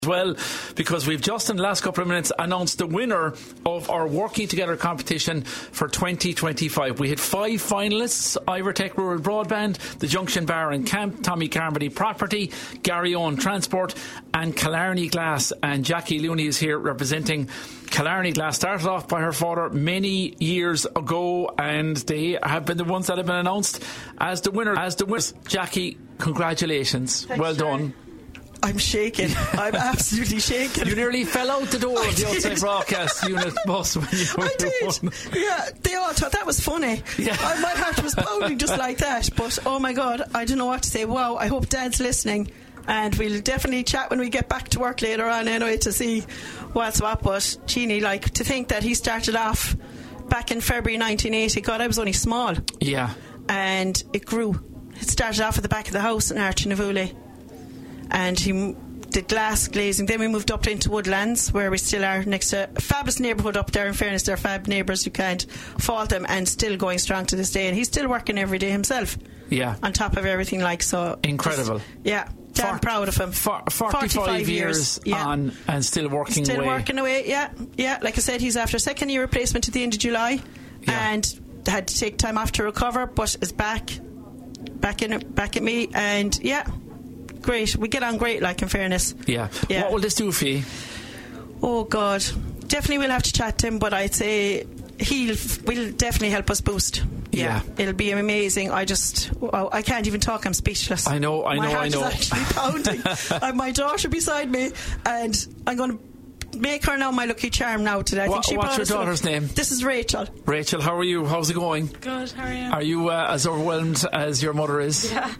well, because we've just in the last couple of minutes announced the winner of our Working Together competition for 2025. We had 5 finalists: Ivertech Rural Broadband, the Junction Bar and Camp, Tommy Carmody Property, Gary Owen Transport and Killarney Glass. And Jackie Looney is here representing Killarney Glass. Started off by her father many years ago, and they have been the ones that have been announced as the winners. Jackie, congratulations. Thanks, well Sharon. done. I'm shaking. I'm absolutely shaking. You nearly fell out the door of the outside broadcast unit bus when you were I did. Yeah, they all thought that was funny. Yeah. My heart was pounding just like that. But oh my God, I don't know what to say. Wow, I hope Dad's listening. And we'll definitely chat when we get back to work later on anyway to see what's what. But Jeannie, like, to think that he started off back in February 1980. God, I was only small. Yeah. And it grew. It started off at the back of the house in Archinavuli. And he did glass glazing. Then we moved up into Woodlands, where we still are, next to a fabulous neighbourhood up there. In fairness, they're fab neighbours, you can't fault them, and still going strong to this day. And he's still working every day himself. Yeah. On top of everything, like, so. Incredible. Yeah. Damn proud of him. 45 years on and still working away. Still working away, yeah. Yeah, like I said, he's after second year replacement at the end of July. Yeah. And had to take time off to recover, but is back at me, and yeah. Great. We get on great, like, in fairness. Yeah. What will this do for you? Oh God, definitely we'll have to chat to him, but I'd say will definitely help us boost. Yeah. It'll be amazing. I can't even talk. I'm speechless. I know. My heart is actually pounding. I have my daughter beside me, and I'm going to make her now my lucky charm now today. What's your daughter's name? This is Rachel. Rachel, how are you? How's it going? Good, how are you? Are you as overwhelmed as your mother is? Yeah.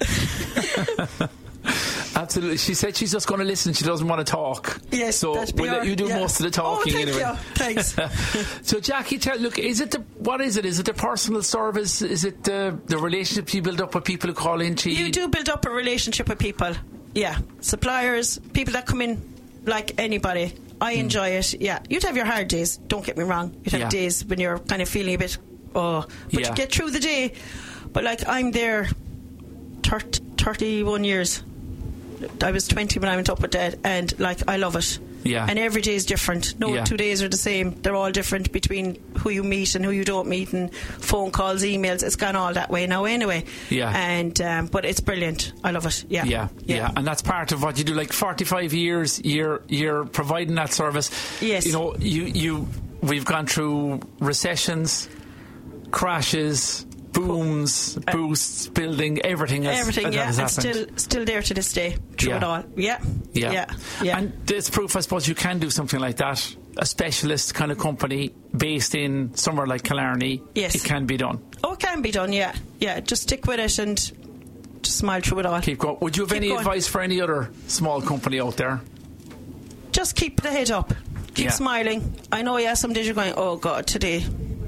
Absolutely. She said she's just going to listen. She doesn't want to talk. Yes, so we'll let you do most of the talking thank anyway. You. Thanks. So Jackie, what is it? Is it the personal service? Is it the relationship you build up with people who call in to you? You do build up a relationship with people. Yeah. Suppliers, people that come in, like anybody. I enjoy it. Yeah. You'd have your hard days, don't get me wrong. You'd have days when you're kind of feeling a bit but you get through the day. But like, I'm there 31 years. I was 20 when I went up with Dad, and like, I love it. Yeah. And every day is different. No 2 days are the same. They're all different between who you meet and who you don't meet, and phone calls, emails. It's gone all that way now anyway. Yeah. And but it's brilliant. I love it. Yeah. And that's part of what you do. Like 45 years, you're providing that service. Yes. You know, we've gone through recessions, crashes, booms, boosts, building, everything. And still there to this day through it all. Yeah. And there's proof, I suppose, you can do something like that. A specialist kind of company based in somewhere like Killarney. Yes, it can be done. Oh, it can be done. Yeah. Just stick with it and just smile through it all. Keep going. Would you have any advice for any other small company out there? Just keep the head up. Keep smiling. I know. Some days you're going, oh God, today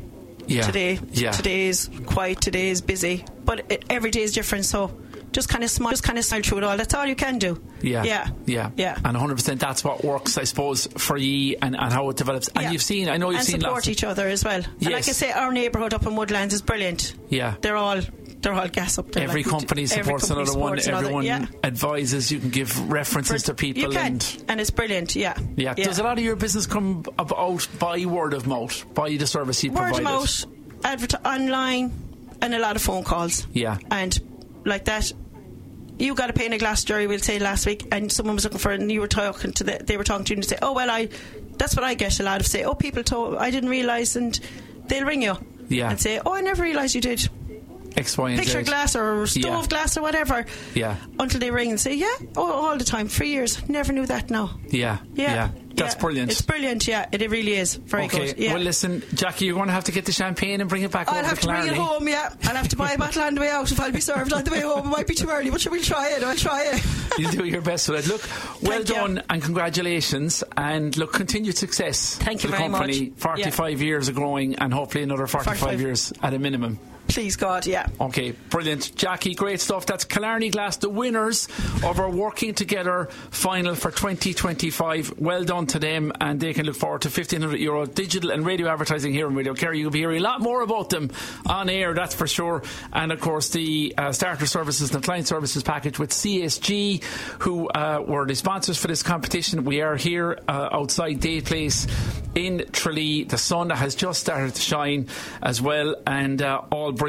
is quiet, today is busy, but every day is different, so just kind of smile through it all. That's all you can do. Yeah. And 100% that's what works, I suppose, for you and how it develops. And you've seen support each other as well. And like I say, our neighbourhood up in Woodlands is brilliant. Yeah. They're all gas up there. Every company supports another one. Everyone advises. You can give references to people. You can, and it's brilliant. Yeah. Does a lot of your business come about by word of mouth, by the service you provide? Word of mouth, online, and a lot of phone calls. Yeah. And like that, you got a pane of glass, Jerry, we'll say last week, and someone was looking for it, and they were talking to you and say, oh well, that's what I get a lot of, say, oh, people told, I didn't realise, and they'll ring you and say, oh, I never realised you did X, Y, and picture Z. glass or stove glass or whatever. Yeah. Until they ring and say, all the time, 3 years, never knew that now. Yeah. That's brilliant. It's brilliant, it really is. Very good. Well, listen, Jackie, you're going to have to get the champagne and bring it back over to Killarney. I'll have to bring it home, I'll have to buy a bottle on the way out if I'll be served on the way home. It might be too early, but we'll try it. I'll try it. You'll do your best with it. Look, well done and congratulations, and look, continued success. Thank you for the very company. much. 45 years of growing, and hopefully another 45 years at a minimum. Please God, yeah. Okay, brilliant. Jackie, great stuff. That's Killarney Glass, the winners of our Working Together final for 2025. Well done to them, and they can look forward to €1,500 digital and radio advertising here in Radio Kerry. You'll be hearing a lot more about them on air, that's for sure. And of course the starter services and the client services package with CSG, who were the sponsors for this competition. We are here outside Date Place in Tralee. The sun has just started to shine as well, and all